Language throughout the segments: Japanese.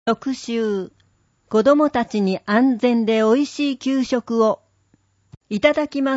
特集、子供たちに安全でおいしい給食をいただきます。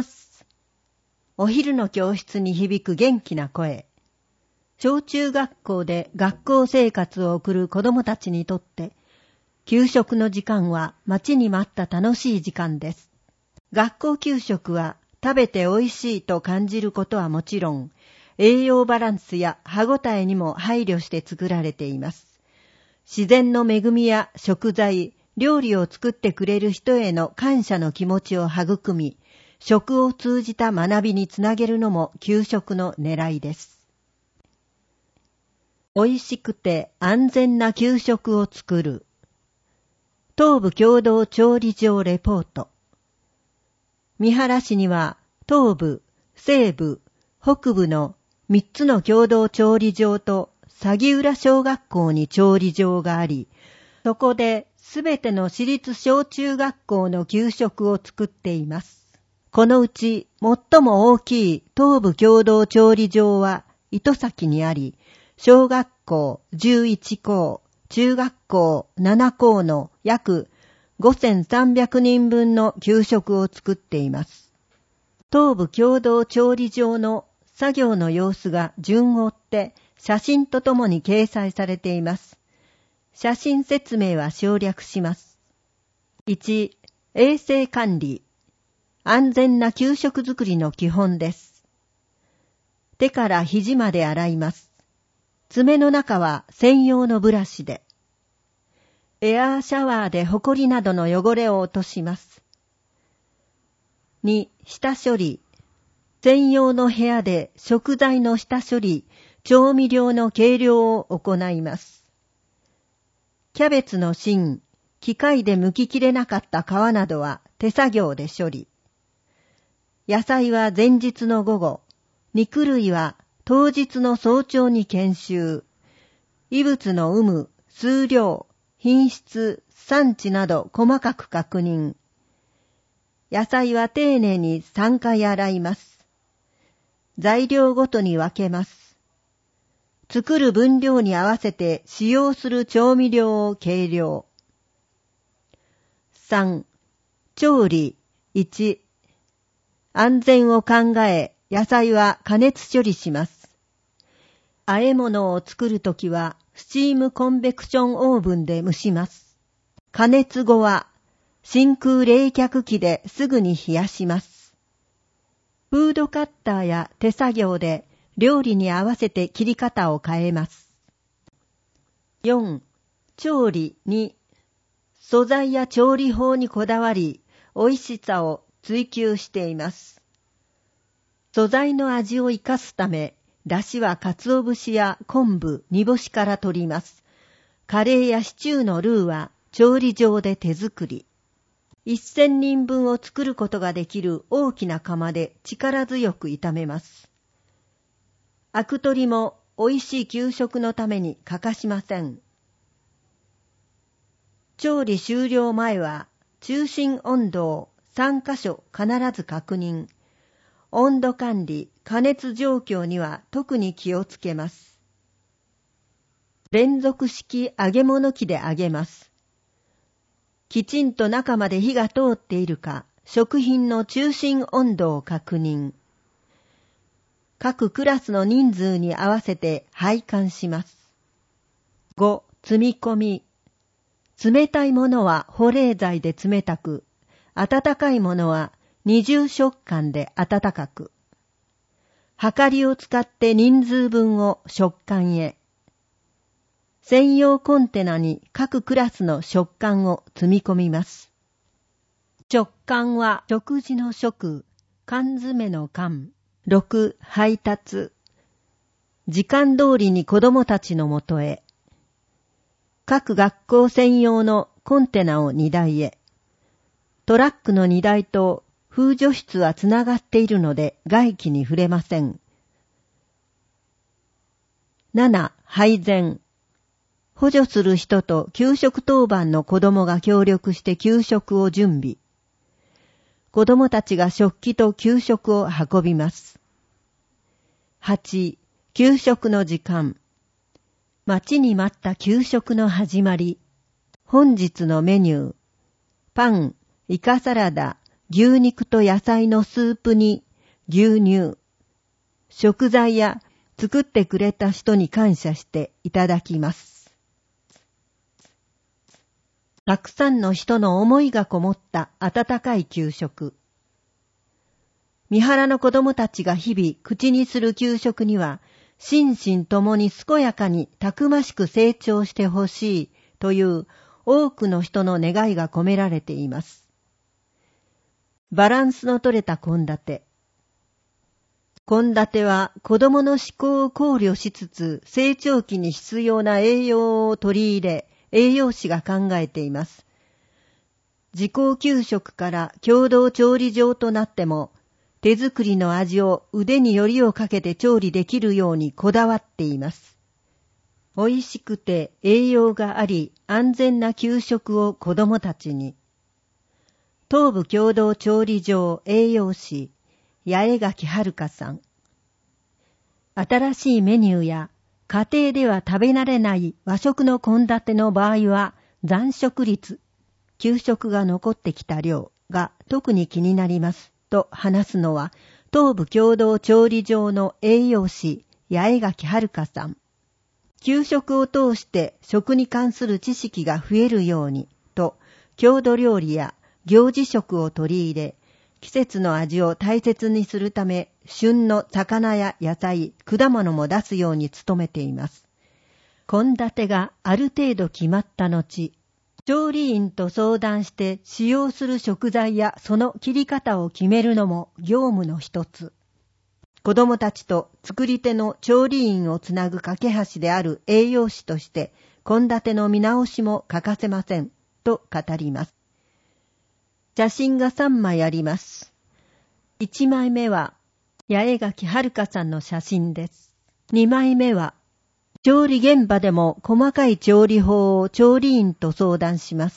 お昼の教室に響く元気な声。小中学校で学校生活を送る子供たちにとって、給食の時間は待ちに待った楽しい時間です。学校給食は食べておいしいと感じることはもちろん、栄養バランスや歯ごたえにも配慮して作られています。自然の恵みや食材、料理を作ってくれる人への感謝の気持ちを育み、食を通じた学びにつなげるのも給食の狙いです。おいしくて安全な給食を作る。東部共同調理場レポート。三原市には東部、西部、北部の3つの共同調理場と鷺浦小学校に調理場があり、そこですべての私立小中学校の給食を作っています。このうち最も大きい東部共同調理場は糸崎にあり、小学校11校、中学校7校の約5300人分の給食を作っています。東部共同調理場の作業の様子が順を追って写真とともに掲載されています。写真説明は省略します。1、衛生管理。安全な給食作りの基本です。手から肘まで洗います。爪の中は専用のブラシで。エアーシャワーでホコリなどの汚れを落とします。2、下処理。専用の部屋で食材の下処理、調味料の計量を行います。キャベツの芯、機械で剥ききれなかった皮などは手作業で処理。野菜は前日の午後、肉類は当日の早朝に検収。異物の有無、数量、品質、産地など細かく確認。野菜は丁寧に3回洗います。材料ごとに分けます。作る分量に合わせて使用する調味料を計量。3、調理。1、安全を考え、野菜は加熱処理します。和え物を作るときは、スチームコンベクションオーブンで蒸します。加熱後は、真空冷却機ですぐに冷やします。フードカッターや手作業で料理に合わせて切り方を変えます。4、調理。2、素材や調理法にこだわり、美味しさを追求しています。素材の味を生かすため、出汁は鰹節や昆布、煮干しから取ります。カレーやシチューのルーは調理場で手作り。1000人分を作ることができる大きな釜で力強く炒めます。アク取りも美味しい給食のために欠かしません。調理終了前は中心温度を3カ所必ず確認。温度管理、加熱状況には特に気をつけます。連続式揚げ物機で揚げます。きちんと中まで火が通っているか、食品の中心温度を確認。各クラスの人数に合わせて配管します。5、積み込み。冷たいものは保冷剤で冷たく、温かいものは二重食感で温かく。はかりを使って人数分を食管へ。専用コンテナに各クラスの食管を積み込みます。食管は食事の食、缶詰の缶。6、配達。時間通りに子供たちのもとへ。各学校専用のコンテナを荷台へ。トラックの荷台と風除室はつながっているので外気に触れません。7、配膳。補助する人と給食当番の子供が協力して給食を準備。子供たちが食器と給食を運びます。8、給食の時間。待ちに待った給食の始まり。 本日のメニュー、パン、イカサラダ、牛肉と野菜のスープに牛乳、食材や作ってくれた人に感謝していただきます。たくさんの人の思いがこもった温かい給食。三原の子供たちが日々口にする給食には、心身ともに健やかにたくましく成長してほしいという多くの人の願いが込められています。バランスの取れた献立。献立は子供の思考を考慮しつつ成長期に必要な栄養を取り入れ、栄養士が考えています。自校給食から共同調理場となっても、手作りの味を腕によりをかけて調理できるようにこだわっています。美味しくて栄養があり安全な給食を子供たちに。東部共同調理場栄養士、八重垣遥さん。新しいメニューや家庭では食べ慣れない和食の献立の場合は残食率、給食が残ってきた量が特に気になりますと話すのは東部共同調理場の栄養士、八重垣遥さん。給食を通して食に関する知識が増えるようにと郷土料理や行事食を取り入れ、季節の味を大切にするため、旬の魚や野菜、果物も出すように努めています。献立がある程度決まった後、調理員と相談して使用する食材やその切り方を決めるのも業務の一つ。子供たちと作り手の調理員をつなぐ架け橋である栄養士として、献立の見直しも欠かせません、と語ります。写真が3枚あります。1枚目は、八重垣遥さんの写真です。2枚目は、調理現場でも細かい調理法を調理員と相談します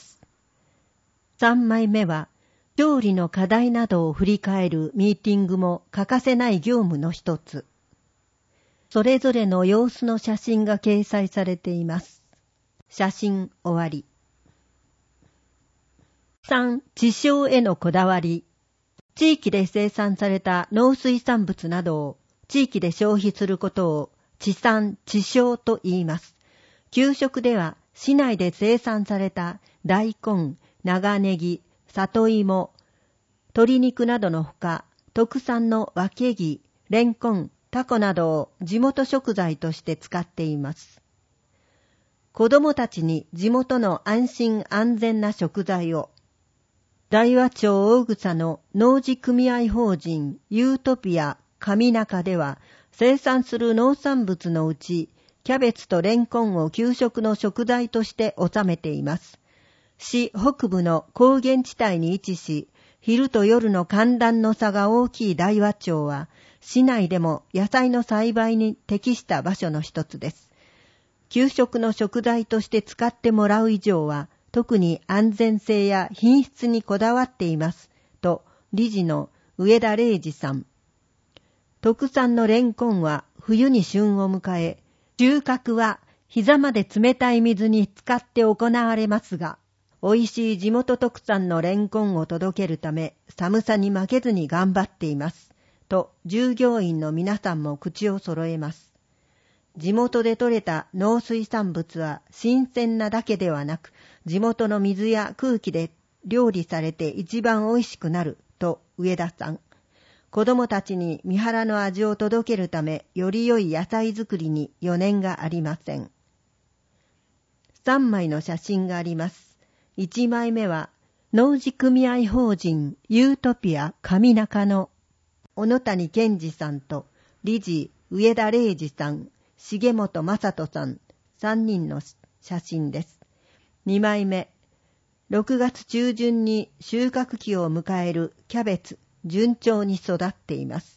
。3枚目は、調理の課題などを振り返るミーティングも欠かせない業務の一つ。それぞれの様子の写真が掲載されています。写真終わり。3、地消へのこだわり。地域で生産された農水産物などを地域で消費することを地産地消と言います。給食では市内で生産された大根、長ネギ、里芋、鶏肉などのほか、特産のわけぎ、レンコン、タコなどを地元食材として使っています。子供たちに地元の安心安全な食材を、大和町大草の農事組合法人ユートピア上中では生産する農産物のうちキャベツとレンコンを給食の食材として収めています。市北部の高原地帯に位置し、昼と夜の寒暖の差が大きい大和町は市内でも野菜の栽培に適した場所の一つです。給食の食材として使ってもらう以上は特に安全性や品質にこだわっています、と理事の上田礼二さん。特産のレンコンは冬に旬を迎え、収穫は膝まで冷たい水に浸かって行われますが、美味しい地元特産のレンコンを届けるため、寒さに負けずに頑張っています、と従業員の皆さんも口を揃えます。地元で採れた農水産物は新鮮なだけではなく、地元の水や空気で料理されて一番美味しくなる、と上田さん。子供たちに三原の味を届けるため、より良い野菜作りに余念がありません。3枚の写真があります。1枚目は、農事組合法人ユートピア上中の小野谷健二さんと理事上田礼二さん、重本正人さん、3人の写真です。2枚目、6月中旬に収穫期を迎えるキャベツ、順調に育っています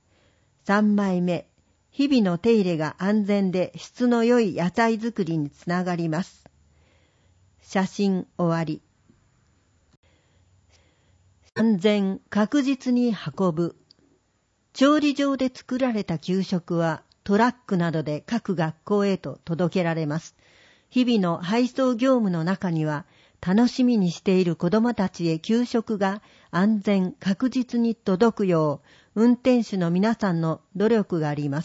。3枚目、日々の手入れが安全で質の良い野菜作りにつながります。写真終わり。安全確実に運ぶ。調理場で作られた給食はトラックなどで各学校へと届けられます。日々の配送業務の中には楽しみにしている子供たちへ給食が安全確実に届くよう、運転手の皆さんの努力があります。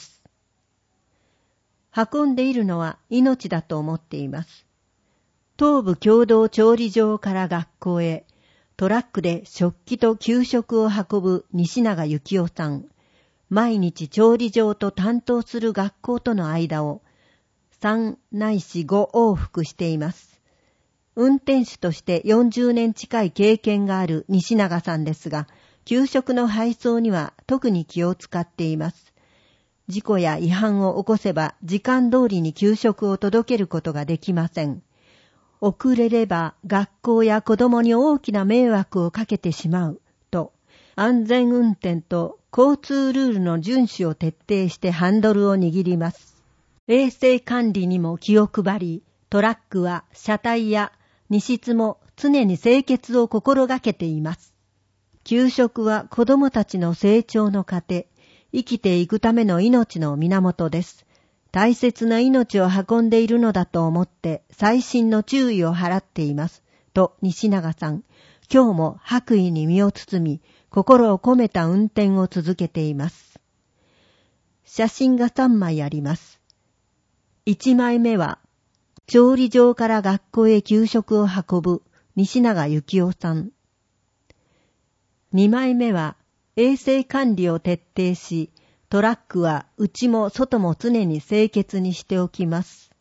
運んでいるのは命だと思っています。東部共同調理場から学校へ、トラックで食器と給食を運ぶ西永幸雄さん。毎日調理場と担当する学校との間を3ないし5往復しています。運転手として40年近い経験がある西永さんですが、給食の配送には特に気を使っています。事故や違反を起こせば時間通りに給食を届けることができません。遅れれば学校や子供に大きな迷惑をかけてしまうと、安全運転と交通ルールの遵守を徹底してハンドルを握ります。衛生管理にも気を配り、トラックは車体や荷室も常に清潔を心がけています。給食は子供たちの成長の糧、生きていくための命の源です。大切な命を運んでいるのだと思って細心の注意を払っています。と西永さん、今日も白衣に身を包み、心を込めた運転を続けています。写真が3枚あります。1枚目は、調理場から学校へ給食を運ぶ西永幸雄さん。2枚目は、衛生管理を徹底し、トラックは内も外も常に清潔にしておきます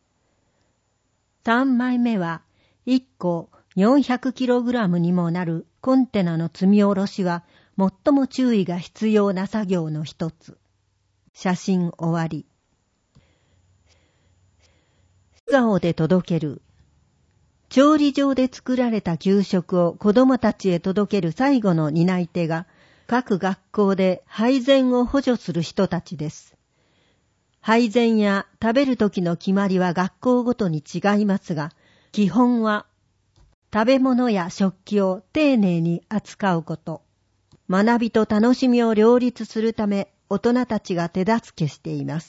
。3枚目は、1個400kgにもなるコンテナの積み下ろしは最も注意が必要な作業の一つ。写真終わり。笑顔で届ける。調理場で作られた給食を子供たちへ届ける最後の担い手が、各学校で配膳を補助する人たちです。配膳や食べる時の決まりは学校ごとに違いますが、基本は食べ物や食器を丁寧に扱うこと。学びと楽しみを両立するため、大人たちが手助けしています。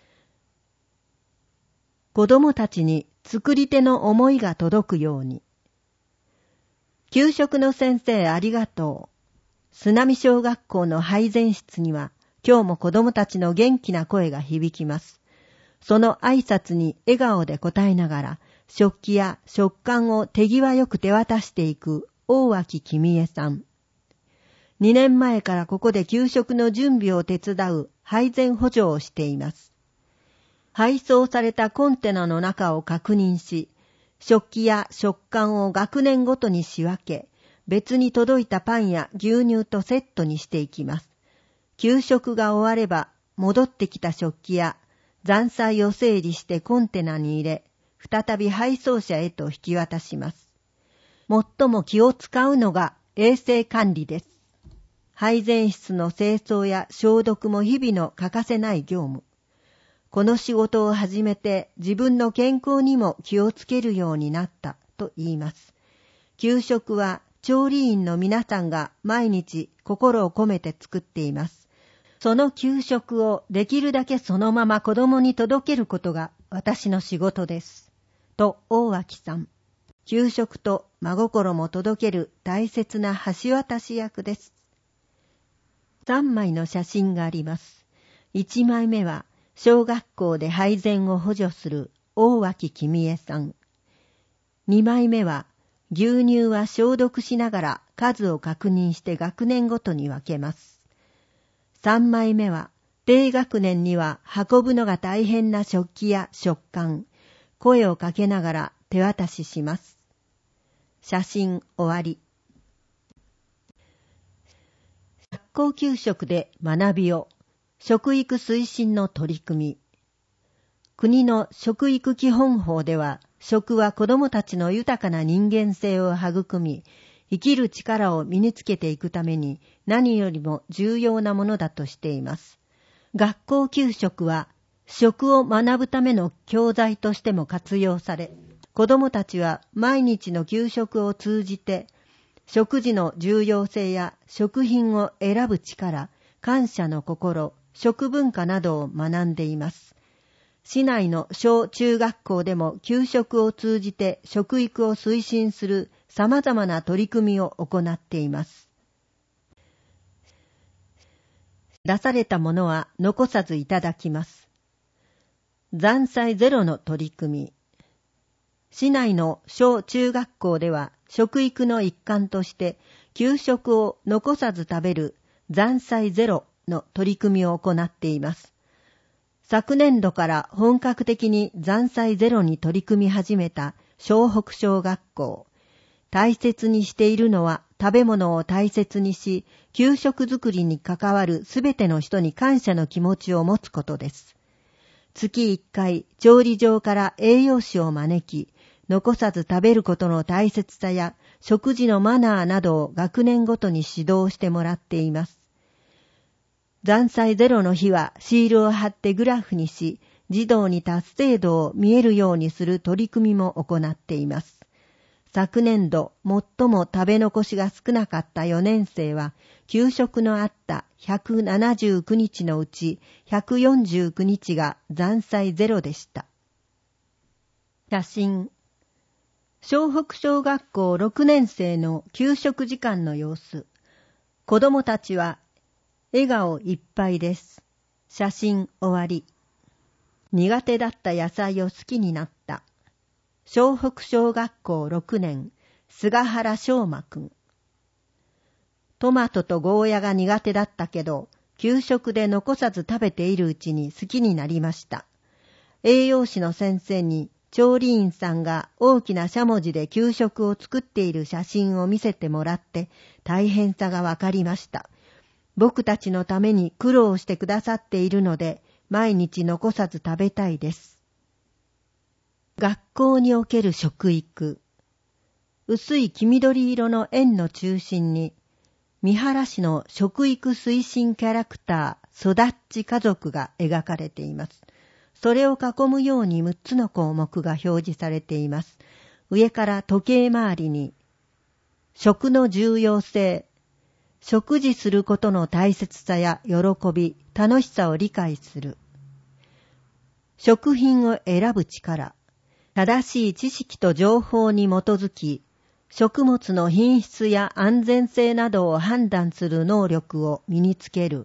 子供たちに作り手の思いが届くように。給食の先生ありがとう。須波小学校の配膳室には今日も子供たちの元気な声が響きます。その挨拶に笑顔で答えながら食器や食管を手際よく手渡していく大脇君江さん。2年前からここで給食の準備を手伝う配膳補助をしています。配送されたコンテナの中を確認し、食器や食管を学年ごとに仕分け、別に届いたパンや牛乳とセットにしていきます。給食が終われば、戻ってきた食器や残菜を整理してコンテナに入れ、再び配送車へと引き渡します。最も気を使うのが衛生管理です。配膳室の清掃や消毒も日々の欠かせない業務。この仕事を始めて自分の健康にも気をつけるようになったと言います。給食は調理員の皆さんが毎日心を込めて作っています。その給食をできるだけそのまま子供に届けることが私の仕事です。と大脇さん。給食と真心も届ける大切な橋渡し役です。3枚の写真があります。1枚目は小学校で配膳を補助する大脇君江さん。2枚目は牛乳は消毒しながら数を確認して学年ごとに分けます。3枚目は低学年には運ぶのが大変な食器や食管、声をかけながら手渡しします。写真終わり。学校給食で学びを、食育推進の取り組み。国の食育基本法では、食は子どもたちの豊かな人間性を育み、生きる力を身につけていくために何よりも重要なものだとしています。学校給食は食を学ぶための教材としても活用され、子どもたちは毎日の給食を通じて、食事の重要性や食品を選ぶ力、感謝の心、食文化などを学んでいます。 市内の小中学校でも給食を通じて食育を推進する様々な取り組みを行っています。出されたものは残さずいただきます。残菜ゼロの取り組み。市内の小中学校では食育の一環として給食を残さず食べる残菜ゼロの取り組みを行っています。昨年度から本格的に残菜ゼロに取り組み始めた湘北小学校。大切にしているのは食べ物を大切にし、給食作りに関わるすべての人に感謝の気持ちを持つことです。月1回、調理場から栄養士を招き、残さず食べることの大切さや食事のマナーなどを学年ごとに指導してもらっています。残菜ゼロの日はシールを貼ってグラフにし、児童に達成度を見えるようにする取り組みも行っています。昨年度、最も食べ残しが少なかった4年生は、給食のあった179日のうち149日が残菜ゼロでした。写真。湘北小学校6年生の給食時間の様子。子供たちは笑顔いっぱいです。写真終わり。苦手だった野菜を好きになった。湘北小学校6年、菅原翔馬くん。トマトとゴーヤが苦手だったけど、給食で残さず食べているうちに好きになりました。栄養士の先生に調理員さんが大きなしゃもじで給食を作っている写真を見せてもらって大変さがわかりました。僕たちのために苦労してくださっているので、毎日残さず食べたいです。学校における食育。薄い黄緑色の円の中心に、三原市の食育推進キャラクター、育っち家族が描かれています。それを囲むように6つの項目が表示されています。上から時計回りに、食の重要性、食事することの大切さや喜び、楽しさを理解する。食品を選ぶ力、正しい知識と情報に基づき、食物の品質や安全性などを判断する能力を身につける。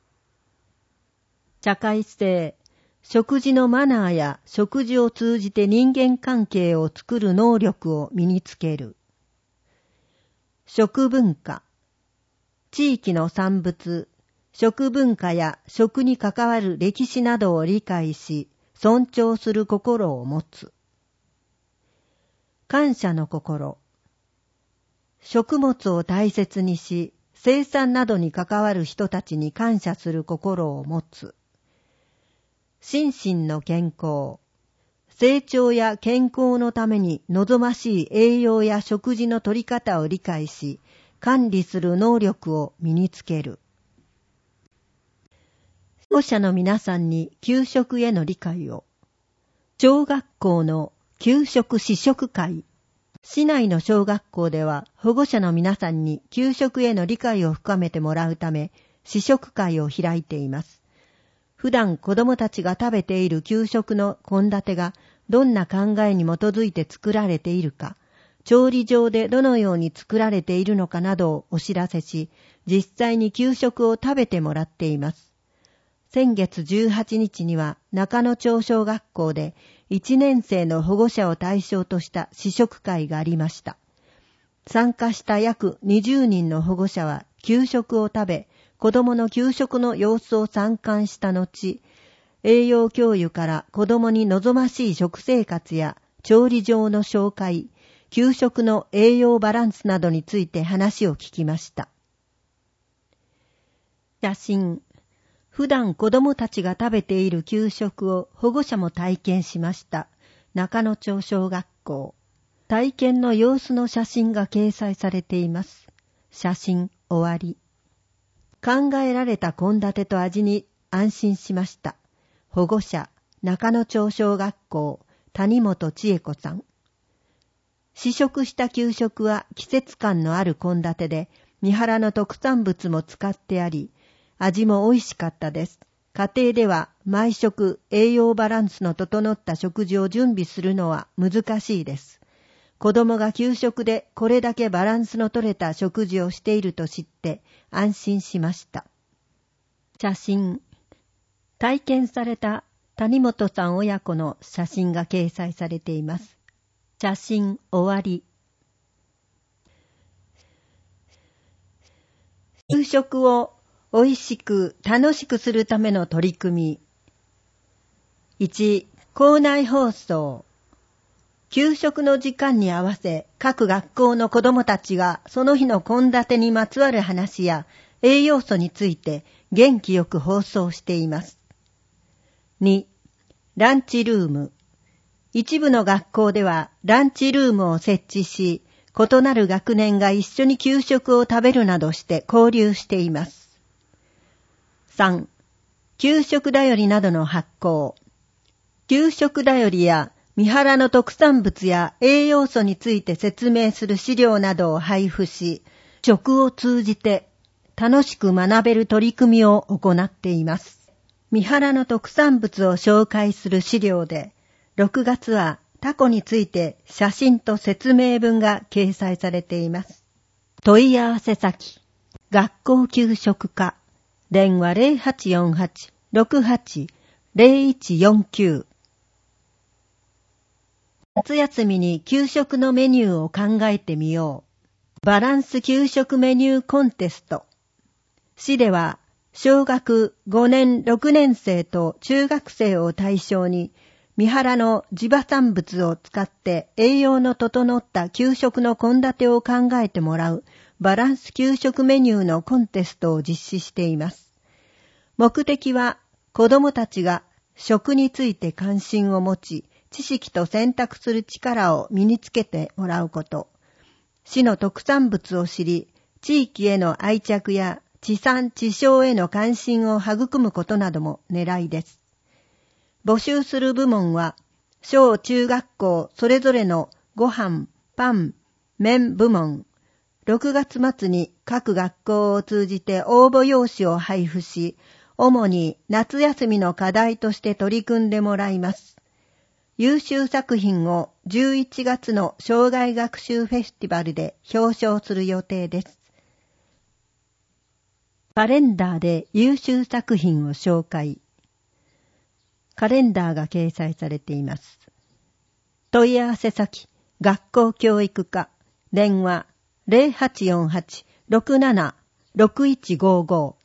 社会性、食事のマナーや食事を通じて人間関係を作る能力を身につける。食文化、地域の産物、食文化や食に関わる歴史などを理解し、尊重する心を持つ。感謝の心、食物を大切にし、生産などに関わる人たちに感謝する心を持つ。心身の健康、成長や健康のために望ましい栄養や食事の取り方を理解し、管理する能力を身につける。保護者の皆さんに給食への理解を。小学校の給食試食会。市内の小学校では保護者の皆さんに給食への理解を深めてもらうため試食会を開いています。普段子どもたちが食べている給食の献立がどんな考えに基づいて作られているか、調理場でどのように作られているのかなどをお知らせし、実際に給食を食べてもらっています。先月18日には中野町小学校で1年生の保護者を対象とした試食会がありました。参加した約20人の保護者は給食を食べ、子供の給食の様子を参観した後、栄養教諭から子供に望ましい食生活や調理場の紹介、給食の栄養バランスなどについて話を聞きました。写真。普段子供たちが食べている給食を保護者も体験しました。中野町小学校。体験の様子の写真が掲載されています。写真終わり。考えられた献立と味に安心しました。保護者、中野町小学校、谷本千恵子さん。試食した給食は季節感のある献立で、三原の特産物も使ってあり、味も美味しかったです。 家庭では毎食栄養バランスの整った食事を準備するのは難しいです。子供が給食でこれだけバランスの取れた食事をしていると知って安心しました。写真。体験された谷本さん親子の写真が掲載されています。写真終わり。給食を美味しく楽しくするための取り組み。1、校内放送。給食の時間に合わせ、各学校の子どもたちがその日の献立にまつわる話や栄養素について元気よく放送しています。2、ランチルーム。一部の学校ではランチルームを設置し、異なる学年が一緒に給食を食べるなどして交流しています。3、給食だよりなどの発行。給食だよりや三原の特産物や栄養素について説明する資料などを配布し、食を通じて楽しく学べる取り組みを行っています。三原の特産物を紹介する資料で、6月はタコについて写真と説明文が掲載されています。問い合わせ先、学校給食課、電話 0848-68-0149。夏休みに給食のメニューを考えてみよう。バランス給食メニューコンテスト。市では小学5年6年生と中学生を対象に三原の地場産物を使って栄養の整った給食の献立を考えてもらうバランス給食メニューのコンテストを実施しています。目的は子どもたちが食について関心を持ち、知識と選択する力を身につけてもらうこと。市の特産物を知り、地域への愛着や地産地消への関心を育むことなども狙いです。募集する部門は、小中学校それぞれのご飯、パン、麺部門。6月末に各学校を通じて応募用紙を配布し、主に夏休みの課題として取り組んでもらいます。優秀作品を11月の生涯学習フェスティバルで表彰する予定です。カレンダーで優秀作品を紹介。カレンダーが掲載されています。問い合わせ先、学校教育課、電話 0848-67-6155